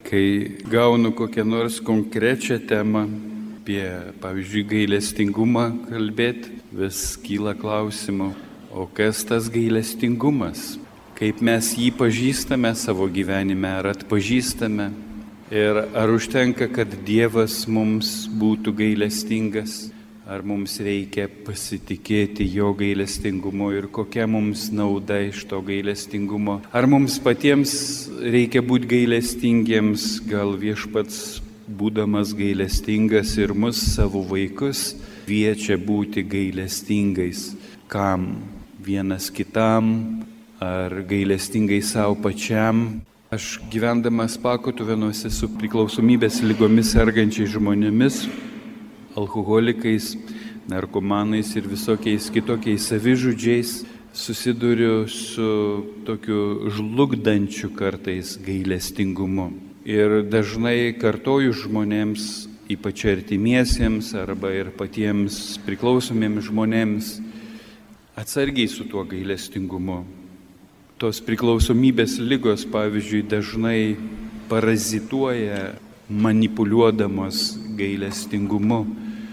Kai gaunu kokią nors konkrečią temą apie, pavyzdžiui, gailestingumą kalbėti, vis kyla klausimų, o kas tas gailestingumas? Kaip mes jį pažįstame savo gyvenime, ar atpažįstame? Ir ar užtenka, kad Dievas mums būtų gailestingas? Ar mums reikia pasitikėti jo gailestingumu ir kokia mums nauda iš to gailestingumo? Ar mums patiems reikia būti gailestingiems? Gal Viešpats, būdamas gailestingas ir mus, savo vaikus, kviečia būti gailestingais? Kam? Vienas kitam? Ar gailestingai savo pačiam? Aš gyvendamas Pakutuvėnuose su priklausomybės ligomis sergančiais žmonėmis, alkoholikais, narkomanais ir visokiais kitokiais savižudžiais, susiduriu su tokiu žlugdančiu kartais gailestingumu. Ir dažnai kartoju žmonėms, ypač artimiesiems arba ir patiems priklausomiems žmonėms, atsargiai su tuo gailestingumu. Tos priklausomybės ligos, pavyzdžiui, dažnai parazituoja manipuliuodamos gailestingumu.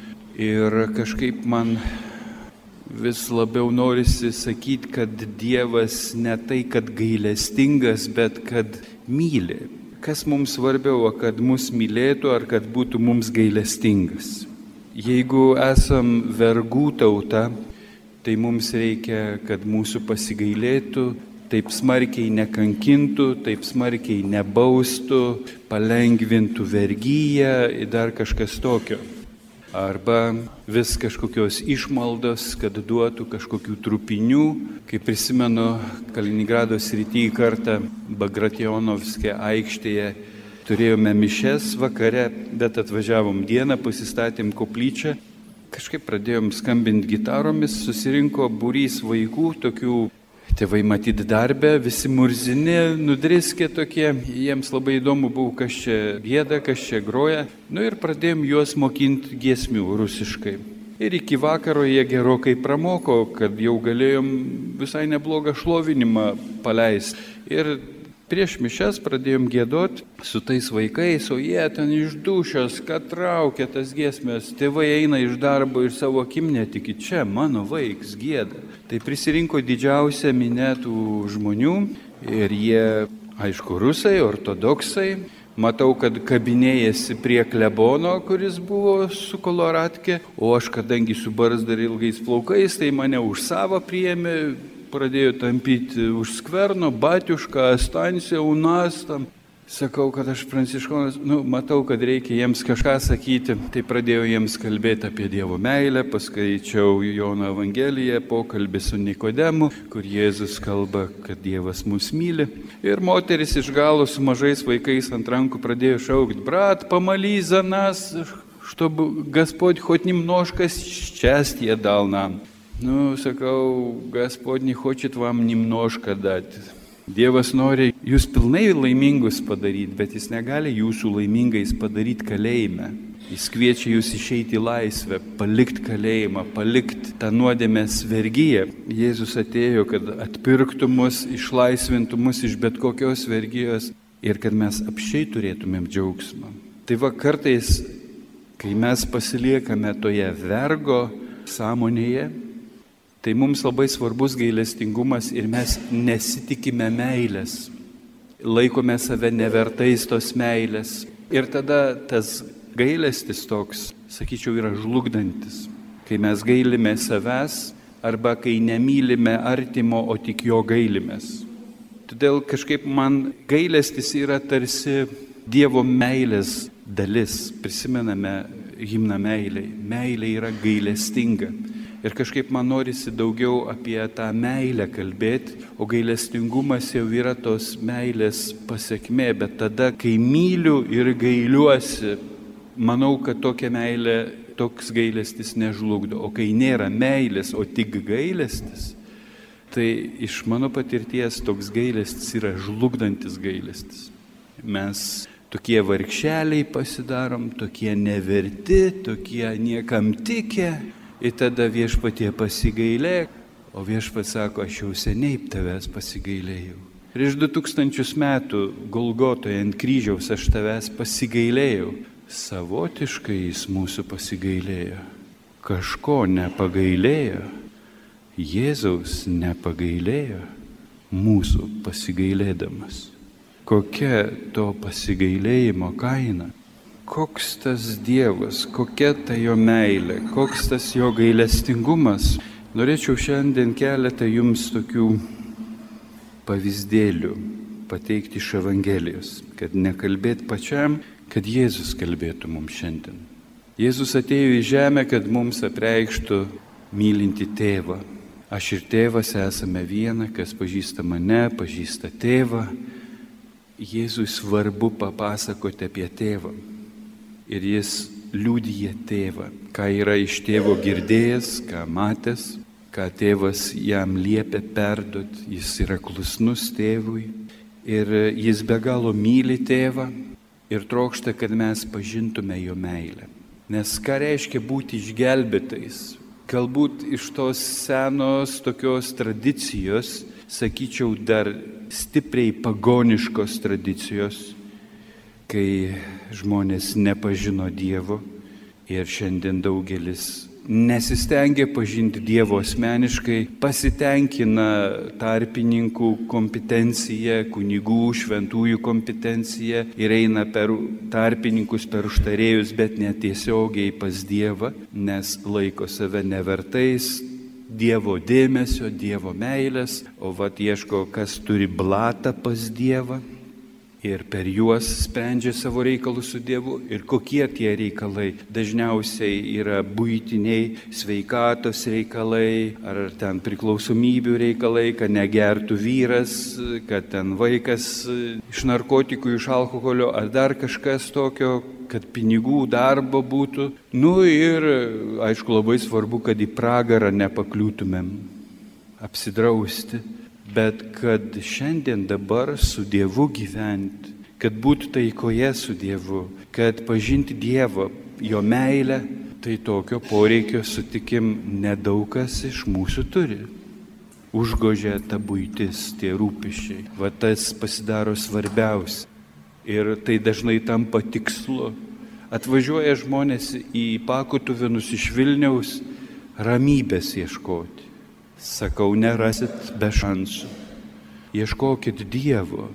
Ir kažkaip man vis labiau norisi sakyti, kad Dievas ne tai, kad gailestingas, bet kad myli. Kas mums svarbiau, kad mus mylėtų ar kad būtų mums gailestingas? Jeigu esam vergų tauta, tai mums reikia, kad mūsų pasigailėtų, taip smarkiai nekankintų, taip smarkiai nebaustų, palengvintų vergyją ir dar kažkas tokio. Arba vis kažkokios išmaldos, kad duotų kažkokių trupinių. Kaip prisimenu, Kaliningrado srityje kartą Bagrationovske aikštėje turėjome mišes vakare, bet atvažiavom dieną, pasistatėm koplyčią. Kažkaip pradėjom skambinti gitaromis, susirinko būrys vaikų, tokių tėvai matyti darbę, visi murzini, nudriskė tokie, jiems labai įdomu buvo, kas čia gieda, kas čia groja. Ir pradėjom juos mokinti giesmių rusiškai. Ir iki vakaro jie gerokai pramoko, kad jau galėjom visai neblogą šlovinimą paleisti. Ir prieš mišes pradėjom giedoti su tais vaikais, o jie ten iš dūšios, kad traukia tas giesmės. Tėvai eina iš darbo ir savo akim netiki, čia mano vaiks gieda. Tai prisirinko didžiausią minėtų žmonių ir jie, aišku, rusai, ortodoksai. Matau, kad kabinėjasi prie klebono, kuris buvo su koloratkė, o aš, kadangi su barzda ir ilgais plaukais, tai mane už savo priėmė, pradėjo tampyti už skverno, batiušką, Astanciją, Unas tam. Sakau, kad aš pranciškonas, matau, kad reikia jiems kažką sakyti. Tai pradėjau jiems kalbėti apie Dievo meilę, paskaičiau Jono Evangeliją, pokalbį su Nikodemu, kur Jėzus kalba, kad Dievas mus myli. Ir moteris iš galo su mažais vaikais ant rankų pradėjo šaukti, brat, помоли за нас, чтобы Господь хоть немножко счастья дал нам. Sakau, Господь не хочет вам немножко дать. Dievas nori jūs pilnai laimingus padaryti, bet jis negali jūsų laimingais padaryti kalėjime. Jis kviečia jūs išeiti į laisvę, palikti kalėjimą, palikti tą nuodėmės vergyją. Jėzus atėjo, kad atpirktų mus, išlaisvintų mus iš bet kokios vergyjos ir kad mes apšiai turėtumėm džiaugsmą. Tai va kartais, kai mes pasiliekame toje vergo sąmonėje, tai mums labai svarbus gailestingumas ir mes nesitikime meilės, laikome save nevertais tos meilės. Ir tada tas gailestis toks, sakyčiau, yra žlugdantis, kai mes gailime savęs arba kai nemylime artimo, o tik jo gailimės. Todėl kažkaip man gailestis yra tarsi Dievo meilės dalis. Prisimename himną meiliai. Meilė yra gailestinga. Ir kažkaip man norisi daugiau apie tą meilę kalbėti, o gailestingumas jau yra tos meilės pasekmė, bet tada, kai myliu ir gailiuosi, manau, kad tokia meilė, toks gailestis nežlugdo. O kai nėra meilės, o tik gailestis, tai iš mano patirties toks gailestis yra žlugdantis gailestis. Mes tokie vargšeliai pasidarom, tokie neverti, tokie niekam tikę. Ir tada Viešpatie pasigailėk, o Viešpats sako, aš jau seniai tavęs pasigailėjau. Prieš 2000 metų Golgotoje ant kryžiaus aš tavęs pasigailėjau. Savotiškai jis mūsų pasigailėjo. Kažko nepagailėjo. Jėzaus nepagailėjo. Mūsų pasigailėdamas. Kokia to pasigailėjimo kaina? Koks tas Dievas, kokia ta jo meilė, koks tas jo gailestingumas. Norėčiau šiandien keletą jums tokių pavyzdėlių pateikti iš Evangelijos, kad nekalbėt pačiam, kad Jėzus kalbėtų mums šiandien. Jėzus atėjo į žemę, kad mums apreikštų mylinti tėvą. Aš ir tėvas esame viena, kas pažįsta mane, pažįsta tėvą. Jėzui svarbu papasakoti apie tėvą. Ir jis liudija tėvą, ką yra iš tėvo girdėjęs, ką matęs, ką tėvas jam liepia perduoti. Jis yra klusnus tėvui ir jis be galo myli tėvą ir trokšta, kad mes pažintume jo meilę. Nes ką reiškia būti išgelbėtais? Galbūt iš tos senos tokios tradicijos, sakyčiau, dar stipriai pagoniškos tradicijos, kai žmonės nepažino Dievo ir šiandien daugelis nesistengia pažinti Dievo asmeniškai, pasitenkina tarpininkų kompetencija, kunigų, šventųjų kompetencija ir eina per tarpininkus, per užtarėjus, bet netiesiogiai pas Dievą, nes laiko save nevertais Dievo dėmesio, Dievo meilės, o vat ieško, kas turi blatą pas Dievą. Ir per juos sprendžia savo reikalus su Dievu. Ir kokie tie reikalai? Dažniausiai yra buitiniai, sveikatos reikalai, ar ten priklausomybių reikalai, kad negertų vyras, kad ten vaikas iš narkotikų, iš alkoholio, ar dar kažkas tokio, kad pinigų darbo būtų. Ir, aišku, labai svarbu, kad į pragarą nepakliūtumėm, apsidrausti. Bet kad šiandien dabar su Dievu gyventi, kad būtų taikoje su Dievu, kad pažinti Dievą, jo meilę, tai tokio poreikio, sutikim, nedaug kas iš mūsų turi. Užgožia ta buitis, tie rūpesčiai. Va tas pasidaro svarbiausia. Ir tai dažnai tampa tikslu. Atvažiuoja žmonės į Pakutuvinus iš Vilniaus ramybės ieškoti. Sakau, nerasit be šansų. Ieškokit Dievo.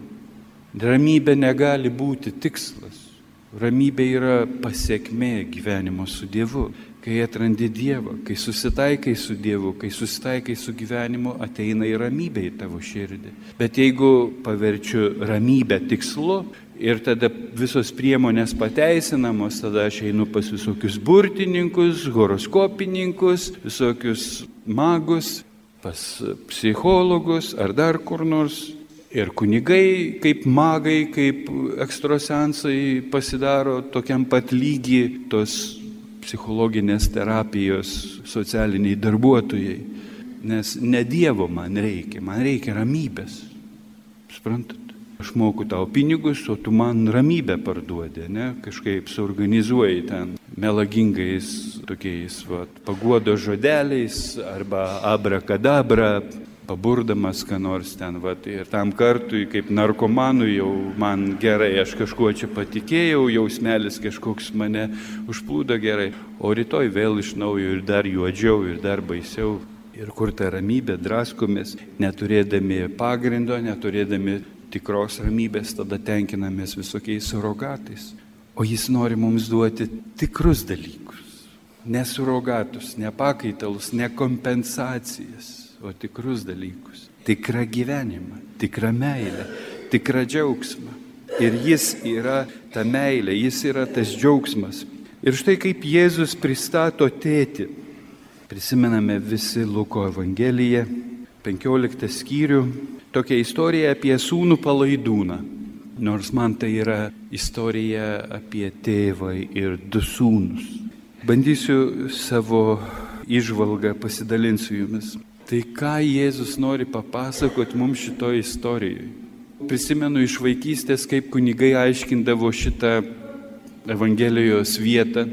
Ramybė negali būti tikslas. Ramybė yra pasiekmė gyvenimo su Dievu. Kai atrandi Dievą, kai susitaikai su Dievu, kai susitaikai su gyvenimu, ateina į ramybę į tavo širdį. Bet jeigu paverčiu ramybę tikslu ir tada visos priemonės pateisinamos, tada aš einu pas visokius burtininkus, horoskopininkus, visokius magus, pas psichologus ar dar kur nors. Ir kunigai kaip magai, kaip ekstrasensai pasidaro tokiam pat lygiai tos psichologinės terapijos socialiniai darbuotojai. Nes ne Dievo man reikia ramybės. Suprantat? Aš moku tau pinigus, o tu man ramybę parduodi, ne? Kažkaip suorganizuoji ten melagingais tokiais paguodos žodeliais arba abrakadabra, paburdamas ką nors ten. Ir tam kartui, kaip narkomanui, jau man gerai, aš kažkuo čia patikėjau, jausmelis kažkoks mane užplūdo gerai. O rytoj vėl iš naujo ir dar juodžiau, ir dar baisiau. Ir kur ta ramybė, draskomės, neturėdami pagrindo, neturėdami tikros ramybės, tada tenkinamės visokiais surogatais. O jis nori mums duoti tikrus dalykus. Ne surogatus, ne pakaitalus, ne kompensacijas, o tikrus dalykus. Tikrą gyvenimą, tikrą meilę, tikrą džiaugsmą. Ir jis yra ta meilė, jis yra tas džiaugsmas. Ir štai kaip Jėzus pristato tėtį. Prisimename visi Luko Evangeliją, 15 skyrių. Tokia istorija apie sūnų palaidūną. Nors man tai yra istorija apie tėvą ir du sūnus. Bandysiu savo įžvalgą pasidalinsiu jumis. Tai ką Jėzus nori papasakoti mums šitoje istorijoje? Prisimenu iš vaikystės, kaip kunigai aiškindavo šitą Evangelijos vietą.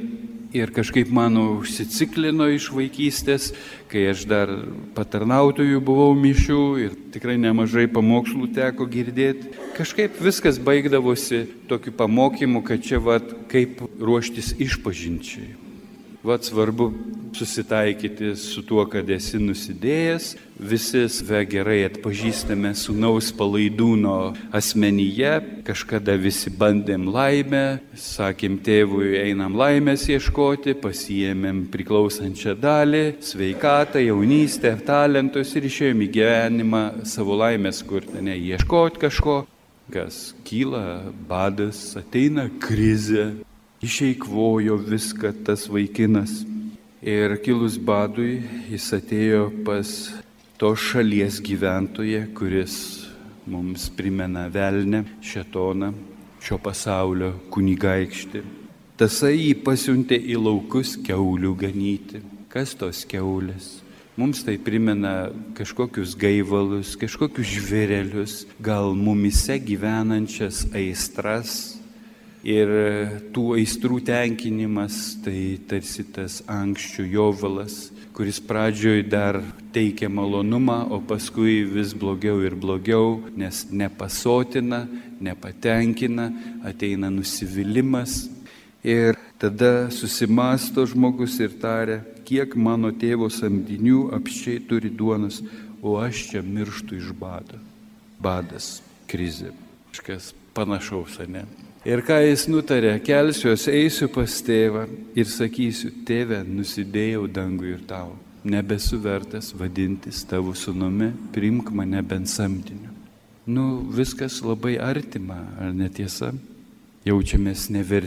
Ir kažkaip mano užsiciklino iš vaikystės, kai aš dar patarnautojų buvau mišių ir tikrai nemažai pamokslų teko girdėti. Kažkaip viskas baigdavosi tokiu pamokymu, kad čia kaip ruoštis išpažinčiai. Svarbu susitaikyti su tuo, kad esi nusidėjęs. Visi save gerai atpažįstame sūnaus palaidūno asmenyje. Kažkada visi bandėm laimę, sakėm tėvui, einam laimės ieškoti, pasiėmėm priklausančią dalį, sveikatą, jaunystę, talentus ir išėjom į gyvenimą savo laimės kurti, ne ieškoti kažko. Kas kyla badas, ateina krizė. Išeikvojo viską tas vaikinas. Ir kilus badui jis atėjo pas tos šalies gyventoją, kuris mums primena velnę, šėtoną, šio pasaulio kunigaikštį. Tasai jį pasiuntė į laukus kiaulių ganyti. Kas tos kiaulės? Mums tai primena kažkokius gaivalus, kažkokius žvėrelius, gal mumise gyvenančias aistras. Ir tų aistrų tenkinimas, tai tarsi tas ankščių jovalas, kuris pradžioj dar teikia malonumą, o paskui vis blogiau ir blogiau, nes nepasotina, nepatenkina, ateina nusivylimas. Ir tada susimąsto žmogus ir taria, kiek mano tėvo samdinių apsčiai turi duonos, o aš čia mirštu iš bado. Badas, krizė, kažkas panašaus, ne? Ir ką jis nutarė, kelsiuos, eisiu pas tėvą ir sakysiu, tėve, nusidėjau dangui ir tau, nebesu vertas vadintis tavo sūnumi, priimk mane bent samdiniu. Viskas labai artima, ar netiesa? Jaučiamės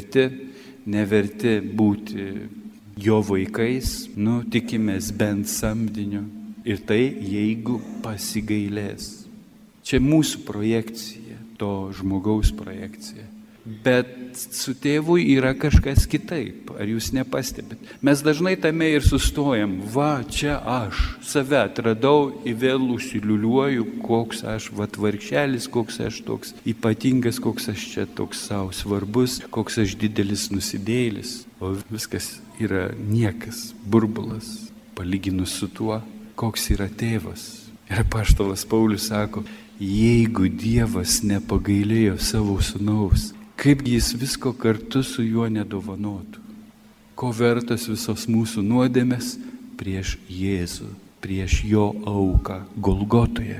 neverti būti jo vaikais, tikimės bent samdiniu. Ir tai, jeigu pasigailės. Čia mūsų projekcija, to žmogaus projekcija. Bet su tėvu yra kažkas kitaip, ar jūs nepastebit? Mes dažnai tame ir sustojam, čia aš save atradau ir vėl užsiliuliuoju, koks aš vargšelis, koks aš toks ypatingas, koks aš čia toks savo svarbus, koks aš didelis nusidėjėlis. O viskas yra niekas, burbulas, palyginus su tuo, koks yra tėvas. Ir apaštalas Paulius sako, jeigu Dievas nepagailėjo savo sūnaus, kaip jis visko kartu su juo nedovanotų. Ko vertas visos mūsų nuodėmės prieš Jėzų, prieš jo auką Golgotoje.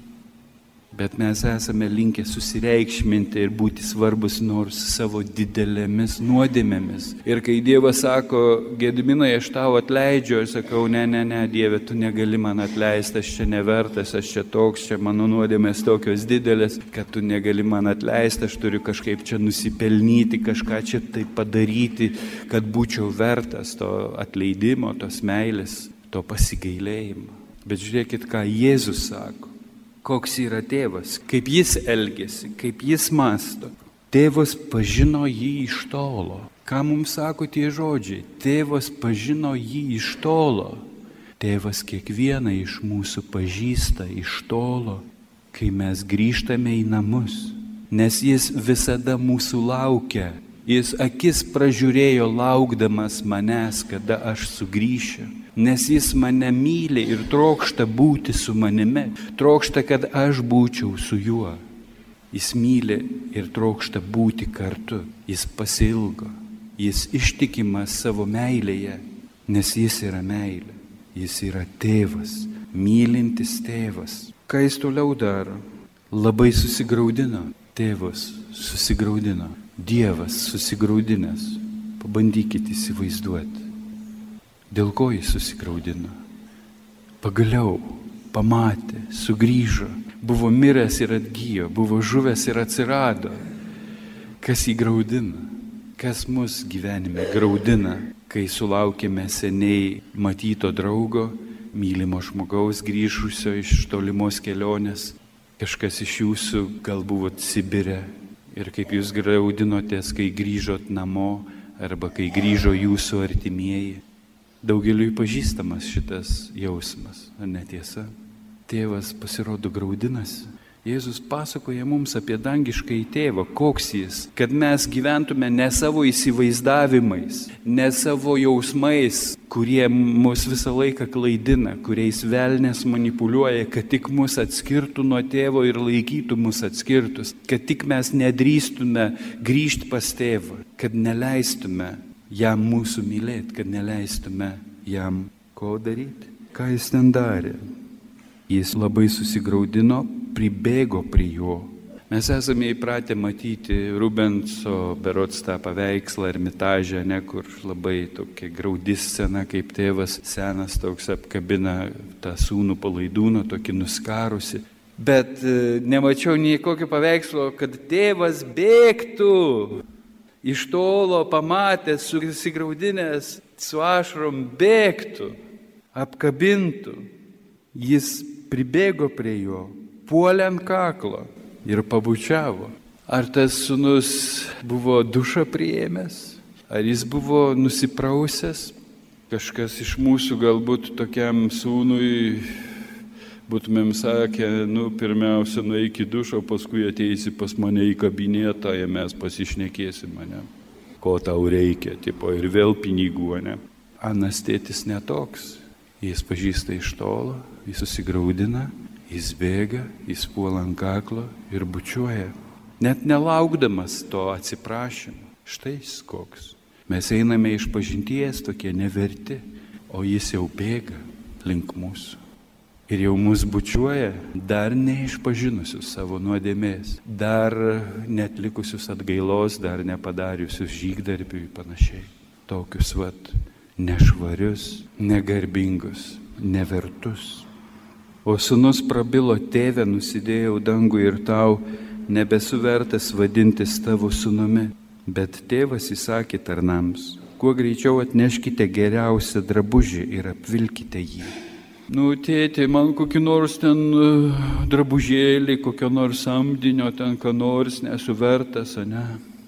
Bet mes esame linkę susireikšminti ir būti svarbus nors savo didelėmis nuodėmėmis. Ir kai Dievas sako, Gediminai, aš tau atleidžiu, aš sakau, ne, Dieve, tu negali man atleisti, aš čia nevertas, aš čia toks, čia mano nuodėmės tokios didelės, kad tu negali man atleisti, aš turiu kažkaip čia nusipelnyti, kažką čia tai padaryti, kad būčiau vertas to atleidimo, tos meilės, to pasigailėjimo. Bet žiūrėkit, ką Jėzus sako. Koks yra tėvas, kaip jis elgėsi, kaip jis mąsto. Tėvas pažino jį iš tolo. Ką mums sako tie žodžiai? Tėvas pažino jį iš tolo. Tėvas kiekvieną iš mūsų pažįsta iš tolo, kai mes grįžtame į namus. Nes jis visada mūsų laukia. Jis akis pražiūrėjo laukdamas manęs, kada aš sugrįšiu. Nes jis mane myli ir trokšta būti su manimi, trokšta, kad aš būčiau su juo. Jis myli ir trokšta būti kartu, jis pasiilgo, jis ištikimas savo meilėje, nes jis yra meilė, jis yra tėvas, mylintis tėvas. Ką jis toliau daro? Labai susigraudino, tėvas susigraudino, Dievas susigraudinęs. Pabandykite įsivaizduoti. Dėl ko jis susigraudino? Pagaliau pamatė, sugrįžo, buvo miręs ir atgijo, buvo žuvęs ir atsirado. Kas jį graudina? Kas mus gyvenime graudina, kai sulaukėme seniai matyto draugo, mylimo žmogaus grįžusio iš tolimos kelionės? Kažkas iš jūsų gal buvot Sibire ir kaip jūs graudinotės, kai grįžot namo arba kai grįžo jūsų artimieji. Daugeliui pažįstamas šitas jausmas, ar netiesa? Tėvas pasirodo graudinasi. Jėzus pasakoja mums apie dangiškąjį tėvą, koks jis, kad mes gyventume ne savo įsivaizdavimais, ne savo jausmais, kurie mus visą laiką klaidina, kuriais velnės manipuliuoja, kad tik mus atskirtų nuo tėvo ir laikytų mus atskirtus, kad tik mes nedrįstume grįžti pas tėvą, kad neleistume jam mūsų mylėti, kad neleistume jam ko daryti. Ką jis ten darė? Jis labai susigraudino, pribėgo prie jo. Mes esame įpratę matyti Rubenso berods tą paveikslą Ermitaže, kur labai tokia graudi scena, kaip tėvas senas toks apkabina tą sūnų palaidūną, tokį nuskarusi. Bet nemačiau nei kokio paveikslo, kad tėvas bėgtų. Iš tolo pamatęs, susigraudinęs, su ašarom bėgtų, apkabintų. Jis pribėgo prie jo, puolė ant kaklo ir pabučiavo. Ar tas sūnus buvo dušą priėmęs? Ar jis buvo nusiprausęs? Kažkas iš mūsų galbūt tokiam sūnui būtumėm sakę, pirmiausia, nueik į dušą, paskui ateisi pas mane į kabinetą ir mes pasišnekėsim mane. Ko tau reikia, ir vėl pinigų, ne? Anas tėtis netoks. Jis pažįsta iš tolo, jis susigraudina, jis bėga, jis puola ant kaklo ir bučiuoja. Net nelaukdamas to atsiprašymo. Štai jis koks. Mes einame iš pažinties tokie neverti, o jis jau bėga link mūsų. Ir jau mus bučiuoja dar neišpažinusius savo nuodėmės, dar netlikusius atgailos, dar nepadariusius žygdarbių ir panašiai. Tokius nešvarius, negarbingus, nevertus. O sūnus prabilo, tėve, nusidėjau dangų ir tau nebesu vertas vadintis tavo sūnumi. Bet tėvas įsakė tarnams, kuo greičiau atneškite geriausią drabužį ir apvilkite jį. Tėti, man kokį nors ten drabužėlį, kokio nors samdinio, ten ką nors nesu vertas, ne?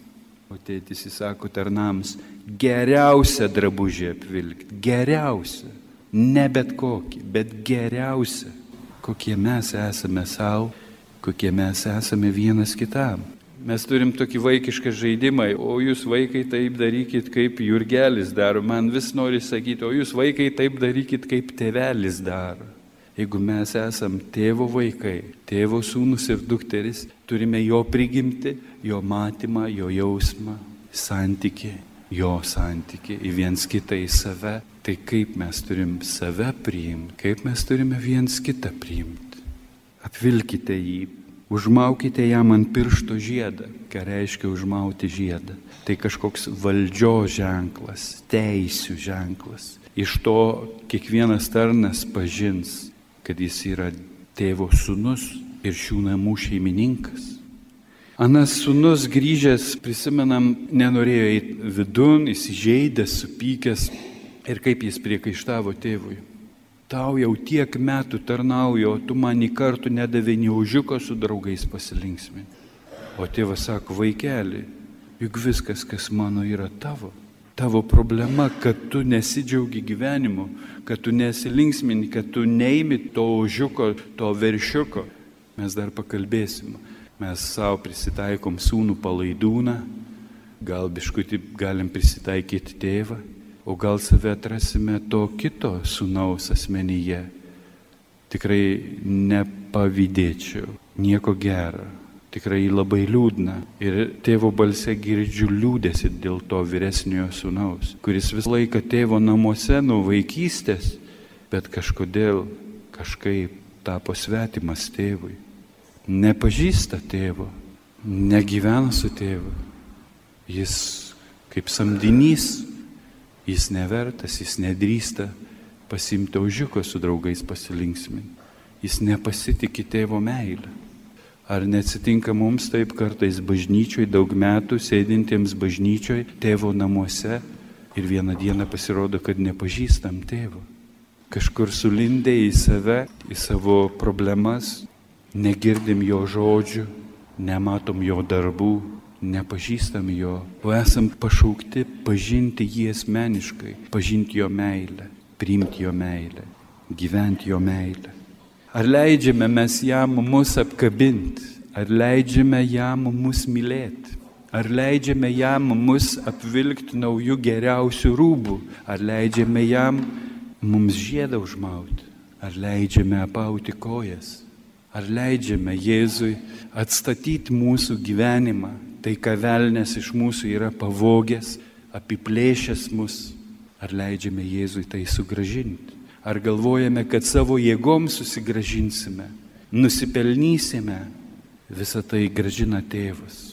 O tėtis įsako tarnams, geriausią drabužį apvilkti, geriausią, ne bet kokį, bet geriausią, kokie mes esame savo, kokie mes esame vienas kitam. Mes turim tokį vaikišką žaidimą, o jūs vaikai taip darykit, kaip Jurgelis daro. Man vis nori sakyti, o jūs vaikai taip darykit, kaip tėvelis daro. Jeigu mes esam tėvo vaikai, tėvo sūnus ir dukteris, turime jo prigimti, jo matymą, jo jausmą, santykį, jo santykį į viens kitą, į save. Tai kaip mes turim save priimti, kaip mes turime viens kitą priimti. Apvilkite jį, užmaukite jam ant piršto žiedą. Ką reiškia užmauti žiedą? Tai kažkoks valdžios ženklas, teisių ženklas. Iš to kiekvienas tarnas pažins, kad jis yra tėvo sūnus ir šių namų šeimininkas. Anas sūnus grįžęs, prisimenam, nenorėjo eiti vidun, įsižeidęs, supykęs ir kaip jis priekaištavo tėvui. Tau jau tiek metų tarnauju, o tu man į kartų nedavė nė ožiuko su draugais pasilinksminti. O tėvas sako, vaikeli, juk viskas, kas mano, yra tavo. Tavo problema, kad tu nesidžiaugi gyvenimu, kad tu nesilinksmini, kad tu neimi to ožiuko, to veršiuko. Mes dar pakalbėsim. Mes savo prisitaikom sūnų palaidūną, gal biškutį galim prisitaikyti tėvą, o gal save atrasime to kito sūnaus asmenyje. Tikrai nepavydėčiau, nieko gero. Tikrai labai liūdna. Ir tėvo balse girdžiu liūdėsi dėl to vyresniojo sūnaus, kuris visą laiką tėvo namuose nuo vaikystės, bet kažkodėl kažkaip tapo svetimas tėvui. Nepažįsta tėvo, negyvena su tėvu. Jis kaip samdinys, jis nevertas, jis nedrįsta pasimti ožiuko su draugais pasilinksminti. Jis nepasitikė tėvo meilę. Ar neatsitinka mums taip kartais bažnyčioj, daug metų sėdintiems bažnyčioj, tėvo namuose ir vieną dieną pasirodo, kad nepažįstam tėvo. Kažkur sulindę į save, į savo problemas, negirdim jo žodžių, nematom jo darbų, nepažįstam jo, o esam pašaukti pažinti jį asmeniškai, pažinti jo meilę, priimti jo meilę, gyventi jo meilę. Ar leidžiame mes jam mus apkabinti? Ar leidžiame jam mus mylėti? Ar leidžiame jam mus apvilkti naujų geriausių rūbų? Ar leidžiame jam mums žiedą užmauti? Ar leidžiame apauti kojas? Ar leidžiame Jėzui atstatyti mūsų gyvenimą? Tai, ką velnias iš mūsų yra pavogęs, apiplėšęs mus. Ar leidžiame Jėzui tai sugrąžinti? Ar galvojame, kad savo jėgom susigrąžinsime, nusipelnysime? Visą tai grąžina Tėvas.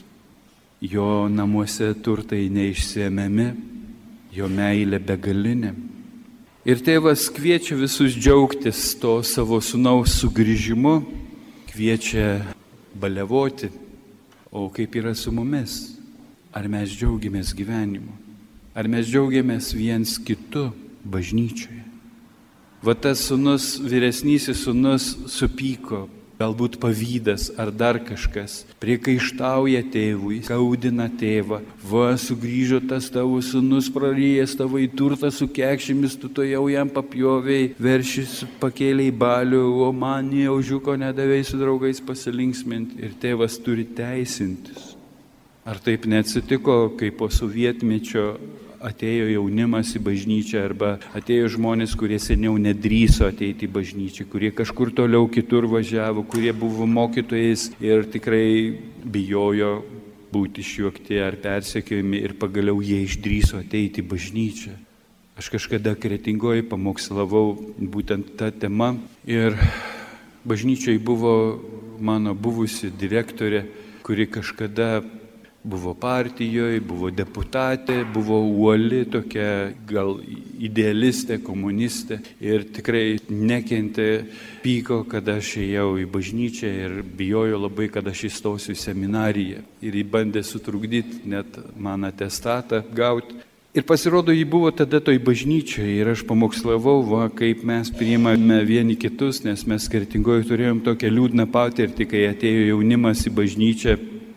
Jo namuose turtai neišsėmiami, jo meilė begalinė. Ir Tėvas kviečia visus džiaugtis to savo sūnaus sugrįžimu, kviečia baliavoti. O kaip yra su mumis? Ar mes džiaugiamės gyvenimu? Ar mes džiaugiamės viens kitu bažnyčioje? Va tas sūnus, vyresnysis sūnus supyko, galbūt pavydas ar dar kažkas, priekaištauja tėvui, skaudina tėvą. Va, sugrįžo tas tavo sūnus, prarijęs tavo į turtą su kekšėmis, tu to jau jam papjovei, veršis pakėlė į balių, o man į ožiuko nedavei su draugais pasilinksminti. Ir tėvas turi teisintis. Ar taip neatsitiko, kai po sovietmečio atėjo jaunimas į bažnyčią arba atėjo žmonės, kurie seniau nedrįso ateiti į bažnyčią, kurie kažkur toliau kitur važiavo, kurie buvo mokytojais ir tikrai bijojo būti išjuokti ar persekiojami ir pagaliau jie išdrįso ateiti į bažnyčią. Aš kažkada Kretingoje pamokslavau būtent tą temą ir bažnyčiai buvo mano buvusi direktorė, kuri kažkada buvo partijoje, buvo deputatė, buvo uoli, tokia gal idealistė, komunistė ir tikrai nekentė, pyko, kad aš ėjau į bažnyčią ir bijojo labai, kad aš įstosiu į seminariją. Ir jį bandė sutrukdyti, net man atestatą gauti. Ir pasirodo, jį buvo tada toj bažnyčioje ir aš pamokslavau, kaip mes priimame vieni kitus, nes mes Kretingoje turėjom tokią liūdną patirtį, kai atėjo jaunimas į bažnyčią.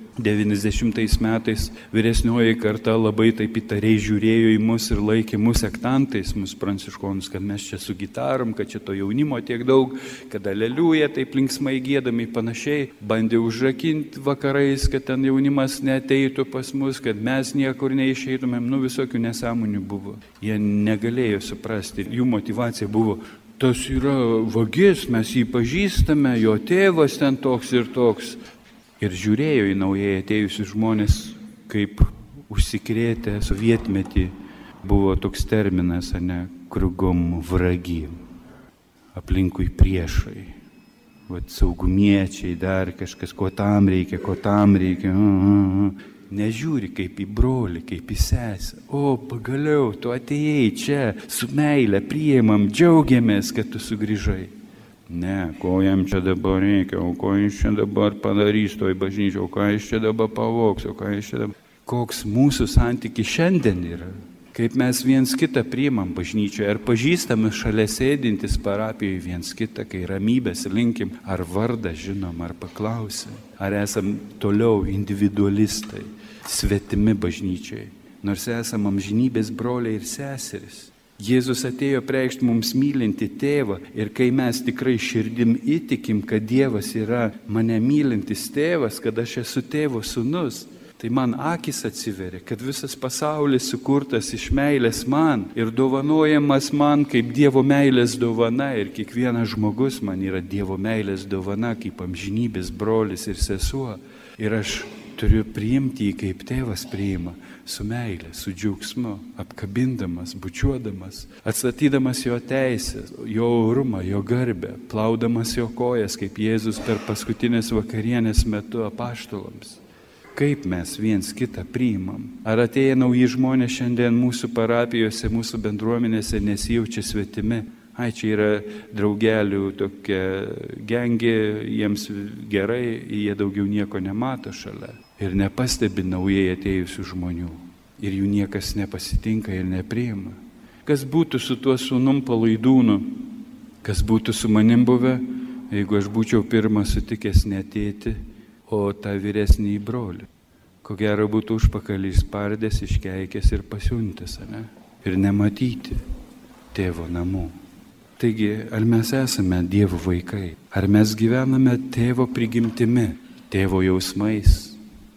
90 metais vyresnioji karta labai taip įtariai žiūrėjo į mus ir laikė mus sektantais, mus pranciškonus, kad mes čia su gitarom, kad čia to jaunimo tiek daug, kad aleliuja taip linksmai giedami panašiai, bandė užrakinti vakarais, kad ten jaunimas neateitų pas mus, kad mes niekur neišeitumėm, visokių nesąmonių buvo. Jie negalėjo suprasti, jų motyvacija buvo: tas yra vagis, mes jį pažįstame, jo tėvas ten toks ir toks. Ir žiūrėjo į naujai atėjusius žmonės, kaip užsikrėtę sovietmetį. Buvo toks terminas, krugom vragi, aplinkui priešai, saugumiečiai, dar kažkas, ko tam reikia. Nežiūri kaip į brolį, kaip į sesę. O, pagaliau, tu atėjai čia, su meile priimam, džiaugiamės, kad tu sugrįžai. Ne, ko jam čia dabar reikia, o ko jis čia dabar padarys toj bažnyčiai, o ką jis čia dabar pavoks, o ką jis čia dabar... Koks mūsų santykis šiandien yra? Kaip mes viens kitą priimam bažnyčioje, ar pažįstame šalia sėdintis parapijoje viens kitą, kai ramybės linkim, ar vardą žinom, ar paklausim, ar esam toliau individualistai, svetimi bažnyčiai, nors esam amžinybės broliai ir seseris. Jėzus atėjo preikšti mums mylinti tėvą ir kai mes tikrai širdim įtikim, kad Dievas yra mane mylintis tėvas, kad aš esu tėvo sūnus, tai man akis atsiveria, kad visas pasaulis sukurtas iš meilės man ir dovanojamas man kaip Dievo meilės dovana ir kiekvienas žmogus man yra Dievo meilės dovana kaip amžinybės brolis ir sesuo. Ir aš turiu priimti jį kaip tėvas priima, su meilė, su džiaugsmu, apkabindamas, bučiuodamas, atstatydamas jo teisės, jo orumą, jo garbę, plaudamas jo kojas, kaip Jėzus per paskutinės vakarienės metu apaštalams. Kaip mes viens kitą priimam? Ar atėję nauji žmonės šiandien mūsų parapijose, mūsų bendruomenėse nesijaučia svetimi? Čia yra draugelių tokia gengė, jiems gerai, jie daugiau nieko nemato šalia. Ir nepastebi naujai atėjusių žmonių. Ir jų niekas nepasitinka ir nepriima. Kas būtų su tuo sūnum palaidūnu? Kas būtų su manim buvę, jeigu aš būčiau pirmas sutikęs ne tėtį, o tą vyresnį brolį? Ko gero būtų užpakalį spardęs, iškeikęs ir pasiuntęs, Ir nematyti tėvo namų. Taigi, ar mes esame Dievo vaikai? Ar mes gyvename tėvo prigimtimi, tėvo jausmais,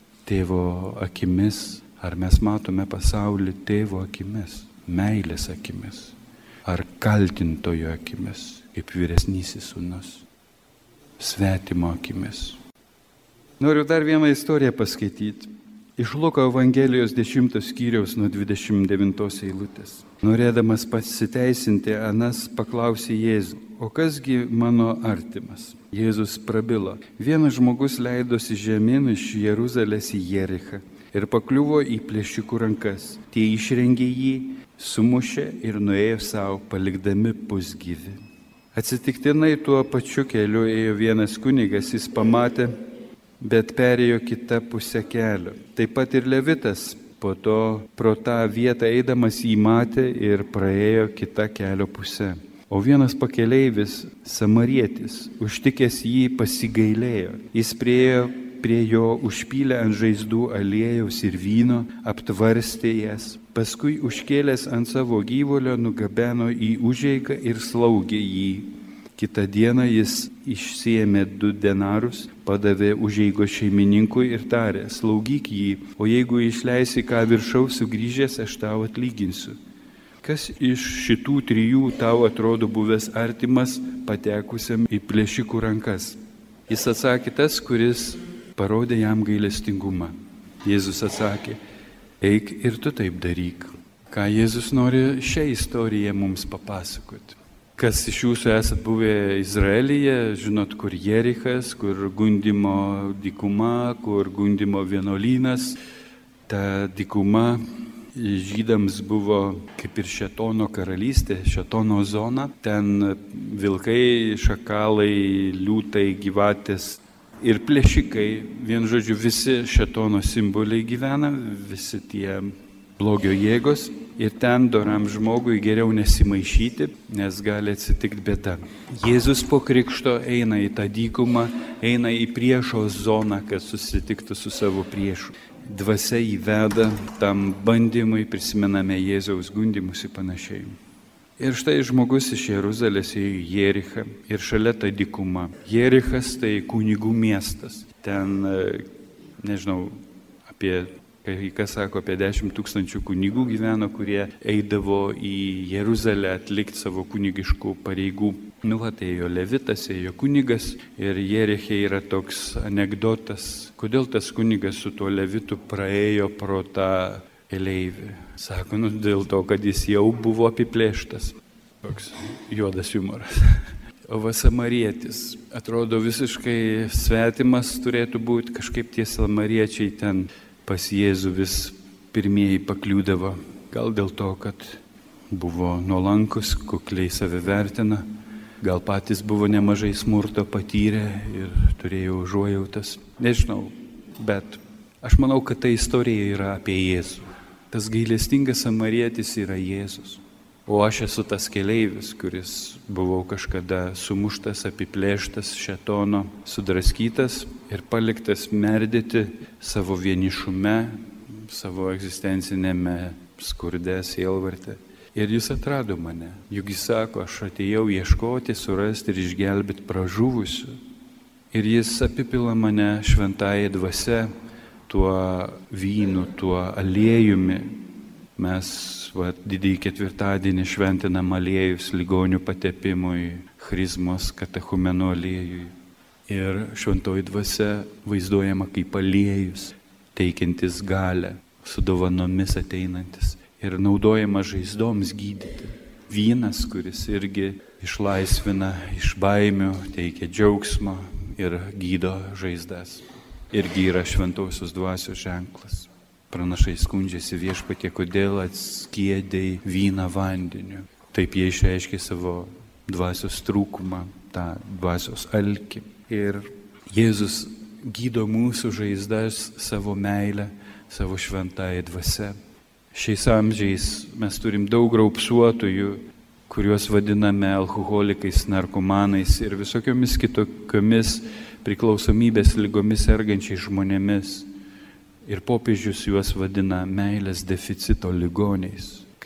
tėvo akimis? Ar mes matome pasaulį tėvo akimis, meilės akimis? Ar kaltintojo akimis, kaip vyresnysis sūnus, svetimo akimis? Noriu dar vieną istoriją paskaityti. Iš Luko Evangelijos 10 skyriaus nuo 29 eilutės. Norėdamas pasiteisinti, Anas paklausė Jėzų, o kasgi mano artimas? Jėzus prabilo. Vienas žmogus leidosi žemyn iš Jeruzalės į Jerichą ir pakliuvo į plėšikų rankas. Tie išrengė jį, sumušė ir nuėjo savo, palikdami pusgyvį. Atsitiktinai tuo pačiu keliu ėjo vienas kunigas, jis pamatė, bet perėjo kitą pusę kelio. Taip pat ir Levitas po to pro tą vietą eidamas jį matė ir praėjo kitą kelio pusę. O vienas pakeleivis, samarietis, užtikęs jį pasigailėjo. Jis priėjo prie jo, užpylė ant žaizdų aliejaus ir vyno, aptvarstė jas. Paskui užkėlęs ant savo gyvulio nugabeno į užeigą ir slaugė jį. Kitą dieną jis išsiėmė 2 denarus, padavė užeigos šeimininkui ir tarė, slaugyk jį, o jeigu išleisi ką viršaus, sugrįžęs aš tau atlyginsiu. Kas iš šitų 3 tau atrodo buvęs artimas patekusiam į plėšikų rankas? Jis atsakė, tas, kuris parodė jam gailestingumą. Jėzus atsakė, eik ir tu taip daryk. Ką Jėzus nori šią istoriją mums papasakoti? Kas iš jūsų esat buvę Izraelyje, žinot, kur Jerichas, kur gundymo dykuma, kur gundymo vienuolynas. Ta dykuma žydams buvo kaip ir Šėtono karalystė, Šėtono zona. Ten vilkai, šakalai, liūtai, gyvatės ir plėšikai. Vien žodžiu, visi Šėtono simboliai gyvena, visi tie blogio jėgos. Ir ten doram žmogui geriau nesimaišyti, nes gali atsitikti bėda. Jėzus po krikšto eina į tą dykumą, eina į priešo zoną, kad susitiktų su savo priešu. Dvasia įveda tam bandymui, prisimename Jėzaus gundymus ir panašiai. Ir štai žmogus iš Jeruzalės ėjo į Jerichą ir šalia ta dykuma. Jerichas tai kunigų miestas. Ten, nežinau, kai kas sako, apie 10 000 kunigų gyveno, kurie eidavo į Jeruzalę atlikti savo kunigiškų pareigų. Tai ėjo Levitas, ėjo kunigas ir Jeriche yra toks anekdotas, kodėl tas kunigas su tuo Levitu praėjo pro tą keleivį. Sako, dėl to, kad jis jau buvo apiplėštas. Toks juodas humoras. O samarietis atrodo visiškai svetimas turėtų būti, kažkaip tie samariečiai ten pas Jėzų vis pirmieji pakliūdavo. Gal dėl to, kad buvo nuolankus, kukliai save vertina, gal patys buvo nemažai smurto patyrę ir turėjo užuojautas. Nežinau, bet aš manau, kad ta istorija yra apie Jėzų. Tas gailestingas samarietis yra Jėzus. O aš esu tas keleivis, kuris buvau kažkada sumuštas, apiplėštas Šėtono, sudraskytas ir paliktas merdėti savo vienišume, savo egzistencinėme skurde, sielvarte. Ir jis atrado mane. Juk jis sako, aš atėjau ieškoti, surasti ir išgelbėti pražuvusių. Ir jis apipila mane šventąja dvasia, tuo vynu, tuo aliejumi. Mes didįjį ketvirtadienį šventinam aliejus ligonių patepimui, chrizmos katechumeno aliejui. Ir šventoji dvasia vaizduojama kaip aliejus, teikiantis galę, su dovanomis ateinantis ir naudojama žaizdoms gydyti. Vynas, kuris irgi išlaisvina iš baimių, teikia džiaugsmo ir gydo žaizdas. Irgi yra šventosios dvasios ženklas. Pranašai skundžiasi viešpatie, kodėl atskiedei vyną vandeniu. Taip jie išreiškė savo dvasios trūkumą, tą dvasios alkį. Ir Jėzus gydo mūsų žaizdas savo meilę, savo šventąją dvasią. Šiais amžiais mes turim daug raupsuotojų, kuriuos vadiname alkoholikais, narkomanais ir visokiomis kitokiomis priklausomybės ligomis sergančiais žmonėmis. Ir popiežius juos vadina meilės deficito ligoniais,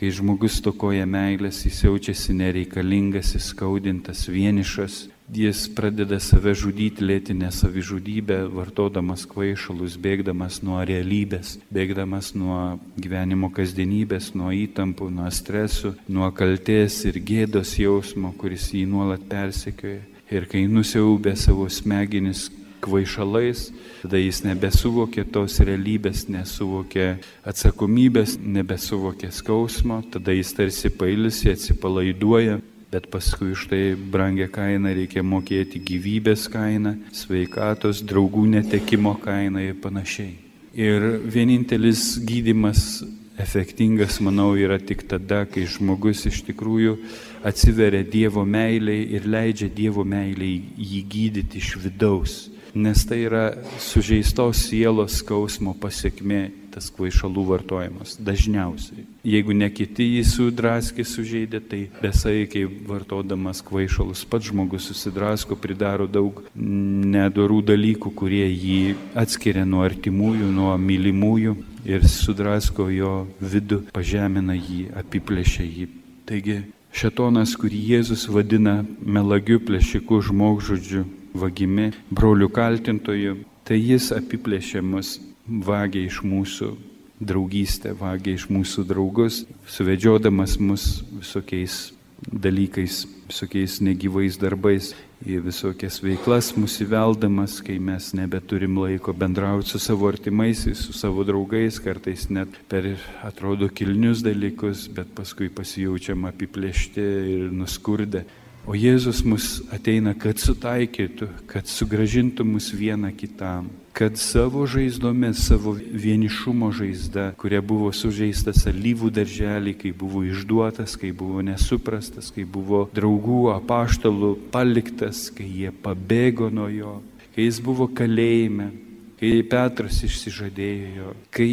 Kai žmogus stokoja meilės, jis jaučiasi nereikalingas, įskaudintas, vienišas, jis pradeda save žudyti, lėtinę savižudybę, vartodamas kvaišalus, bėgdamas nuo realybės, bėgdamas nuo gyvenimo kasdienybės, nuo įtampų, nuo stresų, nuo kaltės ir gėdos jausmo, kuris jį nuolat persekioja. Ir kai nusiaubė savo smegenis kvaišalais, tada jis nebesuvokė tos realybės, nesuvokė atsakomybės, nebesuvokė skausmo, tada jis tarsi pailsi, atsipalaiduoja, bet paskui už tai brangią kainą reikia mokėti, gyvybės kainą, sveikatos, draugų netekimo kainą ir panašiai. Ir vienintelis gydymas efektingas, manau, yra tik tada, kai žmogus iš tikrųjų atsiveria Dievo meiliai ir leidžia Dievo meiliai jį gydyti iš vidaus. Nes tai yra sužeistos sielos skausmo pasiekmė, tas kvaišalų vartojimas dažniausiai. Jeigu ne kiti jį sudraskė, sužeidė, tai besaikiai vartodamas kvaišalus pats žmogus susidrasko, pridaro daug nedorų dalykų, kurie jį atskiria nuo artimųjų, nuo mylimųjų ir sudrasko jo vidų, pažemina jį, apiplėšia jį. Taigi šėtonas, kurį Jėzus vadina melagiu, plėšiku, žmogžudžiu, vagimi, brolių kaltintoju, tai jis apiplėšė mus, vagia iš mūsų draugystę, vagia iš mūsų draugus, suvedžiodamas mus visokiais dalykais, visokiais negyvais darbais, į visokias veiklas mus įveldamas, kai mes nebeturim laiko bendrauti su savo artimaisiais, su savo draugais, kartais net per atrodo kilnius dalykus, bet paskui pasijaučiam apiplėšti ir nuskurdę. O Jėzus mus ateina, kad sutaikytų, kad sugrąžintų mus vieną kitam, kad savo žaizdomis, savo vienišumo žaizda, kuria buvo sužeistas alyvų darželį, kai buvo išduotas, kai buvo nesuprastas, kai buvo draugų, apaštalų paliktas, kai jie pabėgo nuo jo, kai jis buvo kalėjime, kai Petras išsižadėjo jo, kai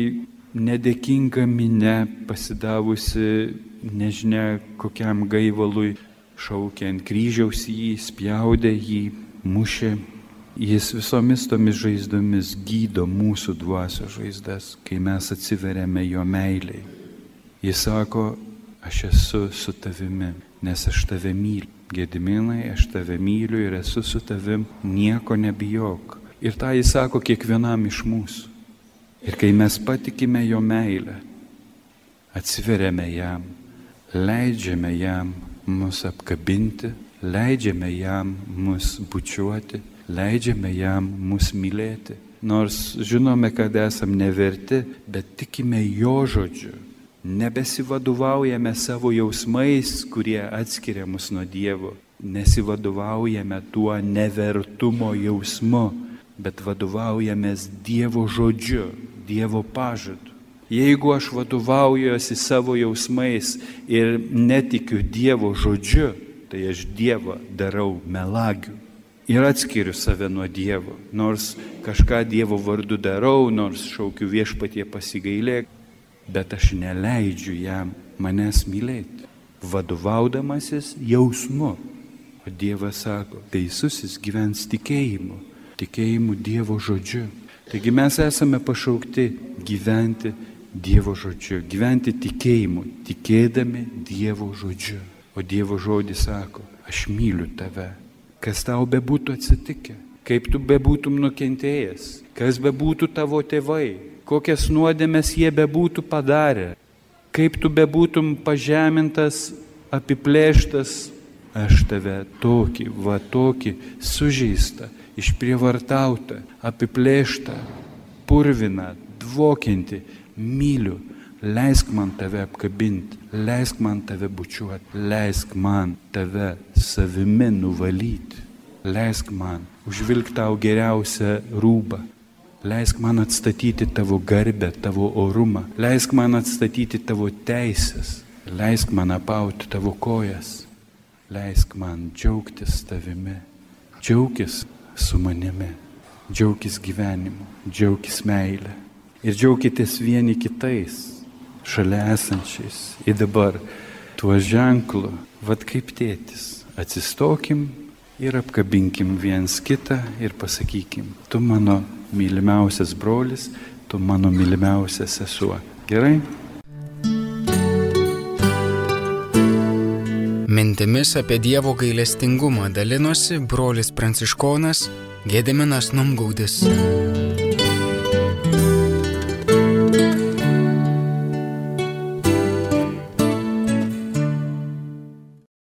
nedėkinga minia pasidavusi nežinia kokiam gaivalui, šaukė ant kryžiaus jį, spjaudė jį, mušė. Jis visomis tomis žaizdomis gydo mūsų dvasios žaizdas, kai mes atsiveriame jo meiliai. Jis sako, aš esu su tavimi, nes aš tave myliu. Gediminai, aš tave myliu ir esu su tavim, nieko nebijok. Ir tą jis sako kiekvienam iš mūsų. Ir kai mes patikime jo meilę, atsiveriame jam, leidžiame jam mus apkabinti, leidžiame jam mus bučiuoti, leidžiame jam mus mylėti. Nors žinome, kad esam neverti, bet tikime jo žodžiu. Nebesivadovaujame savo jausmais, kurie atskiria mus nuo Dievo. Nesivadovaujame tuo nevertumo jausmu, bet vadovaujamės Dievo žodžiu, Dievo pažadu. Jeigu aš vadovaujuosi savo jausmais ir netikiu Dievo žodžiu, tai aš Dievą darau melagiu ir atskiriu save nuo Dievo. Nors kažką Dievo vardu darau, nors šaukiu Viešpatie pasigailėk, bet aš neleidžiu jam manęs mylėti, vadovaudamasis jausmu. O Dievas sako, teisusis gyvens tikėjimu, tikėjimu Dievo žodžiu. Taigi mes esame pašaukti gyventi Dievo žodžiu, gyventi tikėjimu, tikėdami Dievo žodžiu. O Dievo žodis sako, aš myliu tave. Kas tau bebūtų atsitikę, kaip tu bebūtum nukentėjęs, kas bebūtų tavo tėvai, kokias nuodėmes jie bebūtų padarę, kaip tu bebūtum pažemintas, apiplėštas, aš tave tokį sužeistą, išprievartautą, apiplėštą, purviną, dvokiantį, myliu, leisk man tave apkabinti, leisk man tave bučiuoti, leisk man tave savimi nuvalyti, leisk man užvilkti tau geriausią rūbą, leisk man atstatyti tavo garbę, tavo orumą, leisk man atstatyti tavo teisės, leisk man apauti tavo kojas, leisk man džiaugtis tavimi, džiaugis su manimi, džiaugis gyvenimu, džiaugis meilę. Ir džiaukitės vieni kitais, šalia esančiais. Ir dabar tuo ženklu, vat kaip tėtis, atsistokim ir apkabinkim viens kitą ir pasakykim, tu mano mylimiausias brolis, tu mano mylimiausias sesuo. Gerai? Mintimis apie Dievo gailestingumą dalinosi brolis pranciškonas Gediminas Numgaudis.